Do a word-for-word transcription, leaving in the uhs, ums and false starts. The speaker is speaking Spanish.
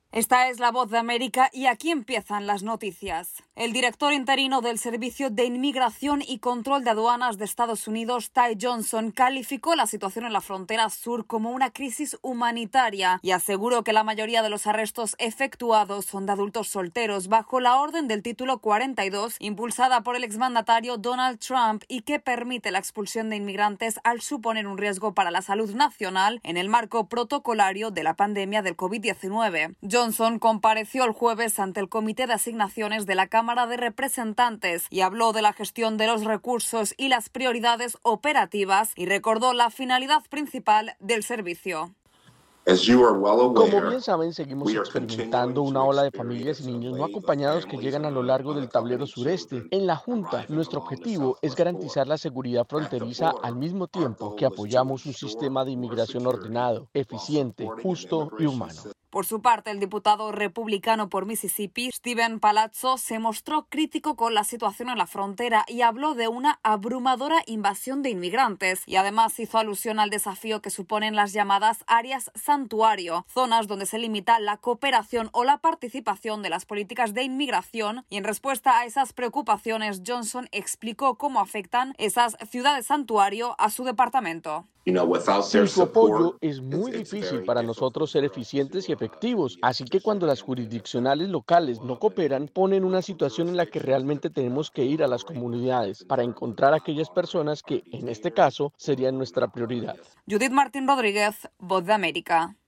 Esta es La Voz de América y aquí empiezan las noticias. El director interino del Servicio de Inmigración y Control de Aduanas de Estados Unidos, Ty Johnson, calificó la situación en la frontera sur como una crisis humanitaria y aseguró que la mayoría de los arrestos efectuados son de adultos solteros bajo la orden del título cuarenta y dos, impulsada por el exmandatario Donald Trump y que permite la expulsión de inmigrantes al suponer un riesgo para la salud nacional en el marco protocolario de la pandemia del COVID diecinueve. Johnson compareció el jueves ante el Comité de Asignaciones de la Cámara de Representantes y habló de la gestión de los recursos y las prioridades operativas y recordó la finalidad principal del servicio. Como bien saben, seguimos experimentando una ola de familias y niños no acompañados que llegan a lo largo del tablero sureste. En la Junta, nuestro objetivo es garantizar la seguridad fronteriza al mismo tiempo que apoyamos un sistema de inmigración ordenado, eficiente, justo y humano. Por su parte, el diputado republicano por Mississippi, Steven Palazzo, se mostró crítico con la situación en la frontera y habló de una abrumadora invasión de inmigrantes y además hizo alusión al desafío que suponen las llamadas áreas santuario, zonas donde se limita la cooperación o la participación de las políticas de inmigración, y en respuesta a esas preocupaciones, Johnson explicó cómo afectan esas ciudades santuario a su departamento. Sin su apoyo es muy difícil para nosotros ser eficientes y efectivos, así que cuando las jurisdiccionales locales no cooperan, ponen una situación en la que realmente tenemos que ir a las comunidades para encontrar a aquellas personas que, en este caso, serían nuestra prioridad. Judith Martín Rodríguez, Voz de América.